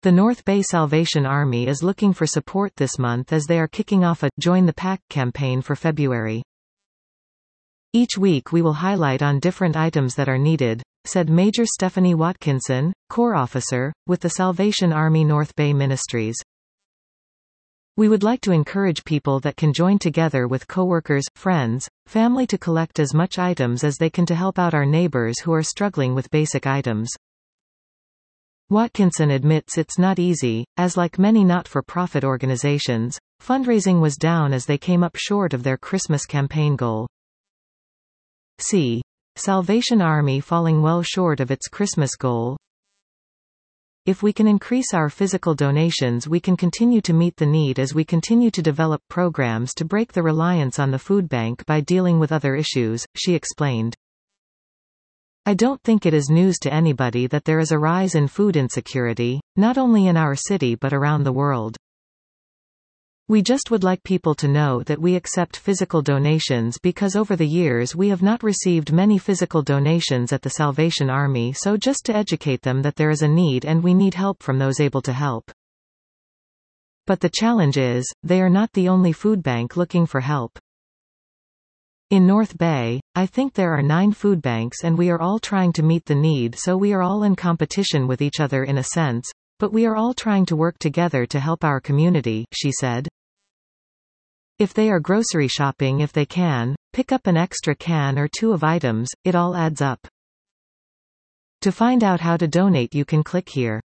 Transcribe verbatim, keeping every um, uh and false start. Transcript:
The North Bay Salvation Army is looking for support this month as they are kicking off a Join the Pack campaign for February. Each week we will highlight on different items that are needed, said Major Stephanie Watkinson, Corps Officer, with the Salvation Army North Bay Ministries. We would like to encourage people that can join together with coworkers, friends, family to collect as much items as they can to help out our neighbors who are struggling with basic items. Watkinson admits it's not easy, as like many not-for-profit organizations, fundraising was down as they came up short of their Christmas campaign goal. See. Salvation Army falling well short of its Christmas goal. If we can increase our physical donations, we can continue to meet the need as we continue to develop programs to break the reliance on the food bank by dealing with other issues, she explained. I don't think it is news to anybody that there is a rise in food insecurity, not only in our city but around the world. We just would like people to know that we accept physical donations because over the years we have not received many physical donations at the Salvation Army, so just to educate them that there is a need and we need help from those able to help. But the challenge is, they are not the only food bank looking for help. In North Bay, I think there are nine food banks and we are all trying to meet the need, so we are all in competition with each other in a sense, but we are all trying to work together to help our community, she said. If they are grocery shopping, if they can, pick up an extra can or two of items, it all adds up. To find out how to donate you can click here.